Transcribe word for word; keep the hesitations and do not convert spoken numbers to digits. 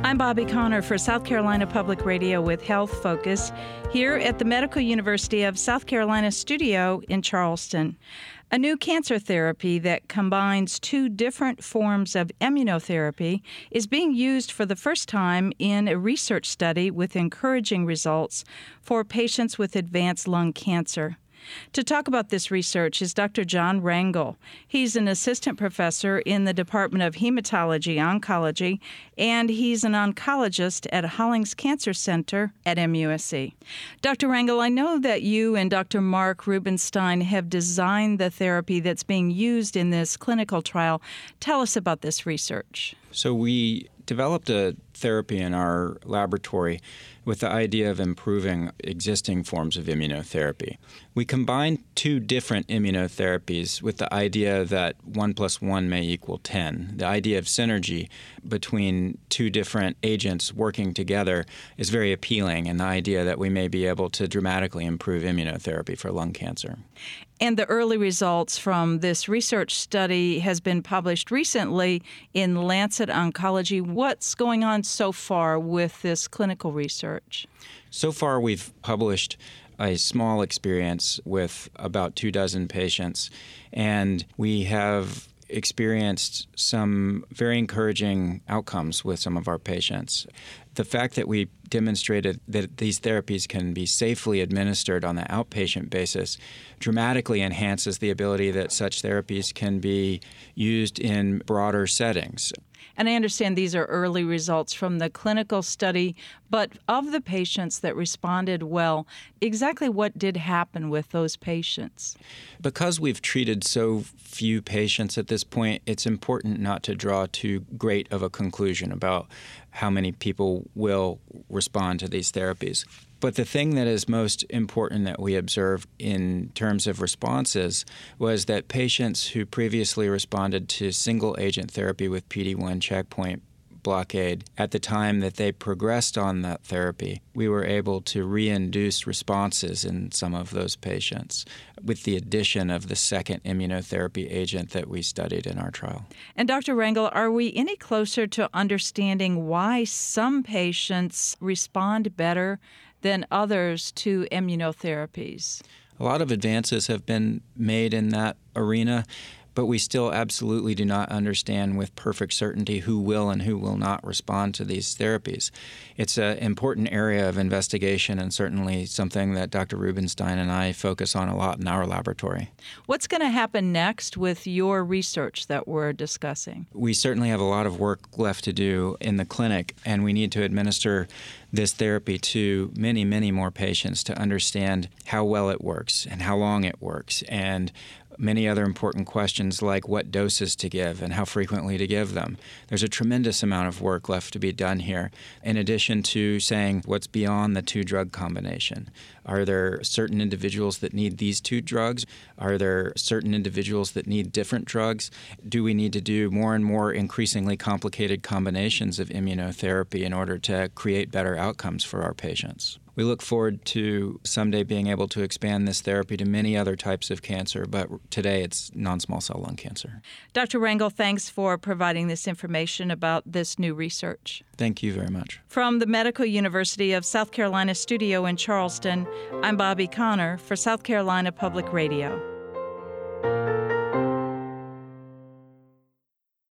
I'm Bobby Connor for South Carolina Public Radio with Health Focus here at the Medical University of South Carolina studio in Charleston. A new cancer therapy that combines two different forms of immunotherapy is being used for the first time in a research study with encouraging results for patients with advanced lung cancer. To talk about this research is Doctor John Rangel. He's an assistant professor in the Department of Hematology Oncology, and he's an oncologist at Hollings Cancer Center at M U S C. Doctor Rangel, I know that you and Doctor Mark Rubenstein have designed the therapy that's being used in this clinical trial. Tell us about this research. So we developed a therapy in our laboratory with the idea of improving existing forms of immunotherapy. We combined two different immunotherapies with the idea that one plus one may equal ten. The idea of synergy between two different agents working together is very appealing, and the idea that we may be able to dramatically improve immunotherapy for lung cancer. And the early results from this research study has been published recently in Lancet Oncology. What's going on so far with this clinical research? So far, we've published a small experience with about two dozen patients, and we have experienced some very encouraging outcomes with some of our patients. The fact that we demonstrated that these therapies can be safely administered on the outpatient basis dramatically enhances the ability that such therapies can be used in broader settings. And I understand these are early results from the clinical study, but of the patients that responded well, exactly what did happen with those patients? Because we've treated so few patients at this point, it's important not to draw too great of a conclusion about how many people will respond to these therapies. But the thing that is most important that we observed in terms of responses was that patients who previously responded to single-agent therapy with P D one checkpoint blockade, at the time that they progressed on that therapy, we were able to reinduce responses in some of those patients with the addition of the second immunotherapy agent that we studied in our trial. And Doctor Rangel, are we any closer to understanding why some patients respond better than others to immunotherapies? A lot of advances have been made in that arena, but we still absolutely do not understand with perfect certainty who will and who will not respond to these therapies. It's an important area of investigation and certainly something that Doctor Rubenstein and I focus on a lot in our laboratory. What's going to happen next with your research that we're discussing? We certainly have a lot of work left to do in the clinic, and we need to administer this therapy to many, many more patients to understand how well it works and how long it works, and many other important questions like what doses to give and how frequently to give them. There's a tremendous amount of work left to be done here, in addition to saying what's beyond the two-drug combination. Are there certain individuals that need these two drugs? Are there certain individuals that need different drugs? Do we need to do more and more increasingly complicated combinations of immunotherapy in order to create better outcomes for our patients? We look forward to someday being able to expand this therapy to many other types of cancer, but today it's non-small cell lung cancer. Doctor Rangel, thanks for providing this information about this new research. Thank you very much. From the Medical University of South Carolina studio in Charleston, I'm Bobby Connor for South Carolina Public Radio.